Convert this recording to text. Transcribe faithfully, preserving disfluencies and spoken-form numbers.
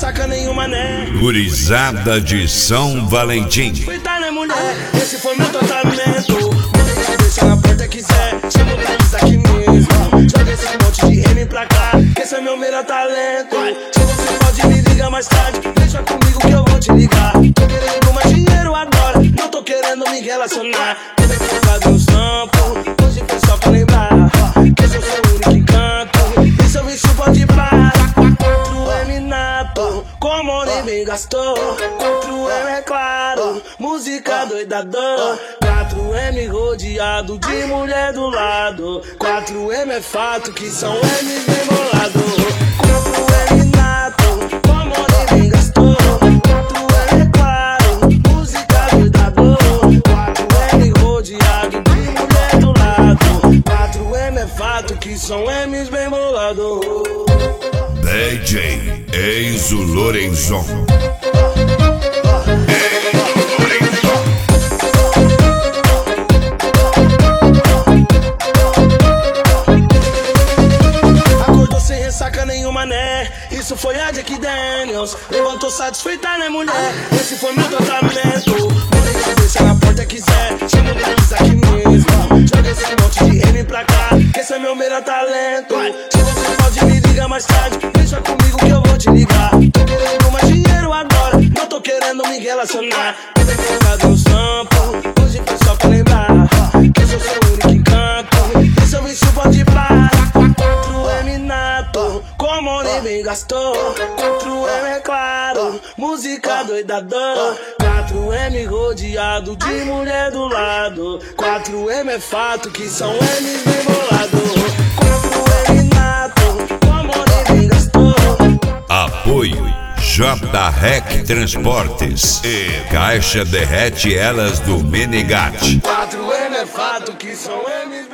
ressaca nenhuma, né? Gurizada de São Valentim. Cuidar, né, mulher? Esse foi meu tratamento. Deixa na porta quiser, chama pra eles aqui mesmo. Joga esse monte de M pra cá, que esse é meu melhor talento. Se você pode me ligar mais tarde, deixa comigo que eu vou te ligar. Tô querendo mais dinheiro agora, não tô querendo me relacionar. Teve que fazer um sample, hoje foi só pra lembrar que eu sou o único que canto, e seu bicho pode parar. Quatro M nato, como ninguém gastou. Quatro M é claro, música doidador. Quatro M rodeado de mulher do lado. Quatro M é fato que são M's bem bolados. Quatro M nato, como ninguém gastou. Quatro M é claro, música doidador. Quatro M rodeado de mulher do lado. Quatro M é fato que são M's bem bolados. D J Enzo Lorenzon. Acordou sem ressaca nenhuma, né? Isso foi a Jack Daniels. Levantou satisfeita, né, mulher? Esse foi meu tratamento. Deixa na porta quiser, chama pra eles aqui mesmo. Joga esse monte de M pra cá, que esse é meu melhor talento. Se você pode me ligar mais tarde, deixa comigo que eu vou te ligar. Tô querendo mais dinheiro agora, não tô querendo me relacionar. Teve que fazer um sample, hoje foi só pra lembrar que eu sou o único que canto, e seu bicho pode parar. Quatro M nato, como ninguém gastou. Quatro M é claro, música doidador. Quatro M rodeado de mulher do lado. Quatro M é fato que são M's bem bolados. Quatro M nato, como ninguém gastou. Apoio J-Rec Transportes e Caixa Derrete Elas do Menegate. Quatro M é fato que são M's bem